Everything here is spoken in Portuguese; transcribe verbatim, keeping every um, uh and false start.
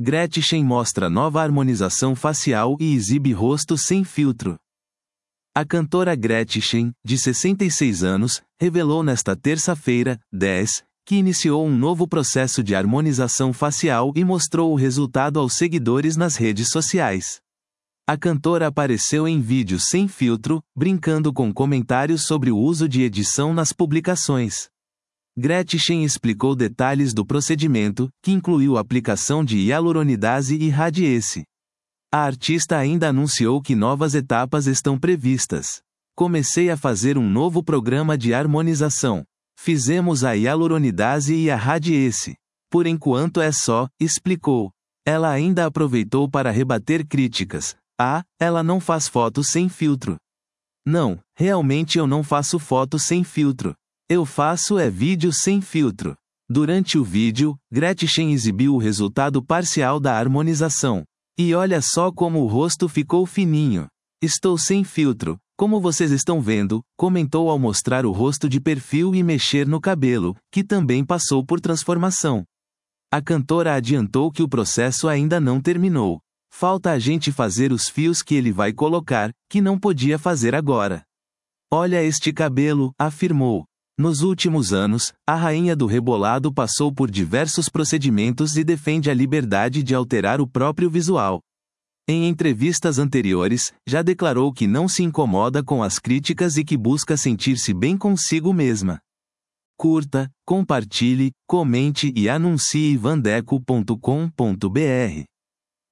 Gretchen mostra nova harmonização facial e exibe rosto sem filtro. A cantora Gretchen, de sessenta e seis anos, revelou nesta terça-feira, dez, que iniciou um novo processo de harmonização facial e mostrou o resultado aos seguidores nas redes sociais. A cantora apareceu em vídeo sem filtro, brincando com comentários sobre o uso de edição nas publicações. Gretchen explicou detalhes do procedimento, que incluiu a aplicação de hialuronidase e radiese. A artista ainda anunciou que novas etapas estão previstas. Comecei a fazer um novo programa de harmonização. Fizemos a hialuronidase e a radiese. Por enquanto é só, explicou. Ela ainda aproveitou para rebater críticas. Ah, ela não faz fotos sem filtro. Não, realmente eu não faço foto sem filtro. Eu faço é vídeo sem filtro. Durante o vídeo, Gretchen exibiu o resultado parcial da harmonização. E olha só como o rosto ficou fininho. Estou sem filtro, como vocês estão vendo, comentou ao mostrar o rosto de perfil e mexer no cabelo, que também passou por transformação. A cantora adiantou que o processo ainda não terminou. Falta a gente fazer os fios que ele vai colocar, que não podia fazer agora. Olha este cabelo, afirmou. Nos últimos anos, a rainha do rebolado passou por diversos procedimentos e defende a liberdade de alterar o próprio visual. Em entrevistas anteriores, já declarou que não se incomoda com as críticas e que busca sentir-se bem consigo mesma. Curta, compartilhe, comente e anuncie vandeco ponto com ponto br.